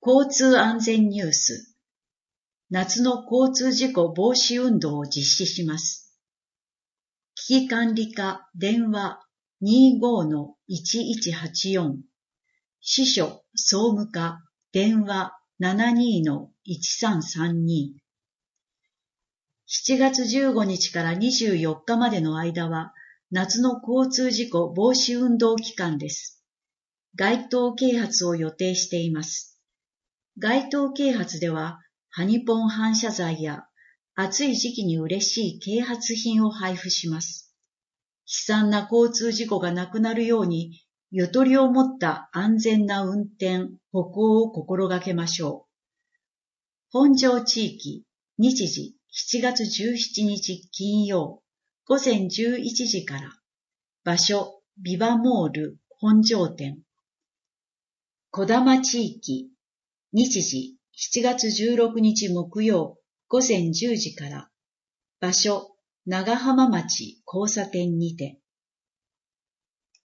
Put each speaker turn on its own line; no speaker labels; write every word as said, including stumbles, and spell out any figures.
交通安全ニュース。夏の交通事故防止運動を実施します。危機管理課電話 にじゅうごのいちいちはちよん、支所総務課電話 ななじゅうにのいちさんさんに。しちがつじゅうごにちからにじゅうよっかまでの間は夏の交通事故防止運動期間です。街頭啓発を予定しています。街頭啓発では、ハニポン反射材や暑い時期に嬉しい啓発品を配布します。悲惨な交通事故がなくなるように、ゆとりを持った安全な運転、歩行を心がけましょう。本庄地域、日時しちがつじゅうしちにち金曜、午前じゅういちじから、場所、ビバモール本庄店。小玉地域、日時しちがつじゅうろくにち木曜午前じゅうじから、場所長浜町交差点にて。